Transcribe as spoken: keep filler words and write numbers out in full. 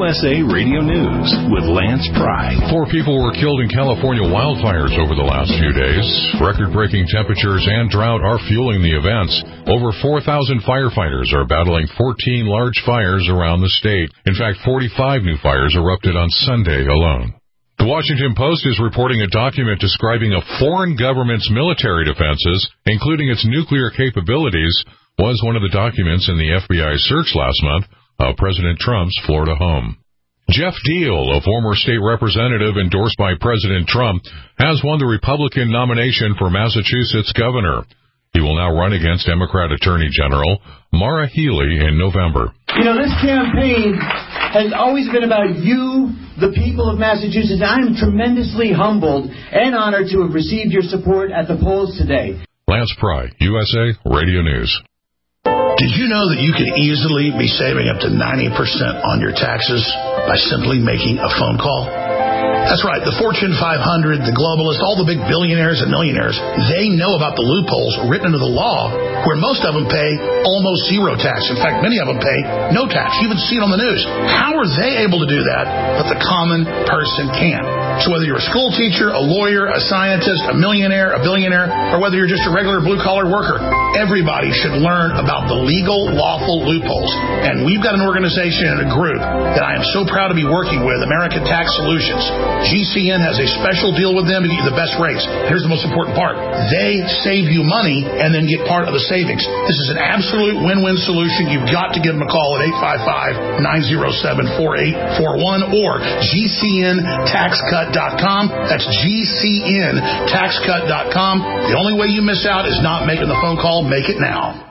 U S A Radio News with Lance Pry. Four people were killed in California wildfires over the last few days. Record-breaking temperatures and drought are fueling the events. Over four thousand firefighters are battling fourteen large fires around the state. In fact, forty-five new fires erupted on Sunday alone. The Washington Post is reporting a document describing a foreign government's military defenses, including its nuclear capabilities, was one of the documents in the F B I search last month of President Trump's Florida home. Jeff Deal, a former state representative endorsed by President Trump, has won the Republican nomination for Massachusetts governor. He will now run against Democrat Attorney General Maura Healey in November. You know, this campaign has always been about you, the people of Massachusetts. I am tremendously humbled and honored to have received your support at the polls today. Lance Pry, U S A Radio News. Did you know that you could easily be saving up to ninety percent on your taxes by simply making a phone call? That's right. The Fortune five hundred, the globalists, all the big billionaires and millionaires, they know about the loopholes written into the law where most of them pay almost zero tax. In fact, many of them pay no tax. You even see it on the news. How are they able to do that, but the common person can't? So whether you're a school teacher, a lawyer, a scientist, a millionaire, a billionaire, or whether you're just a regular blue-collar worker, everybody should learn about the legal, lawful loopholes. And we've got an organization and a group that I am so proud to be working with, American Tax Solutions. G C N has a special deal with them to get you the best rates. Here's the most important part. They save you money and then get part of the savings. This is an absolute win-win solution. You've got to give them a call at eight five five, nine oh seven, four eight four one or G C N tax cut dot com. That's G C N tax cut dot com. The only way you miss out is not making the phone call. Make it now.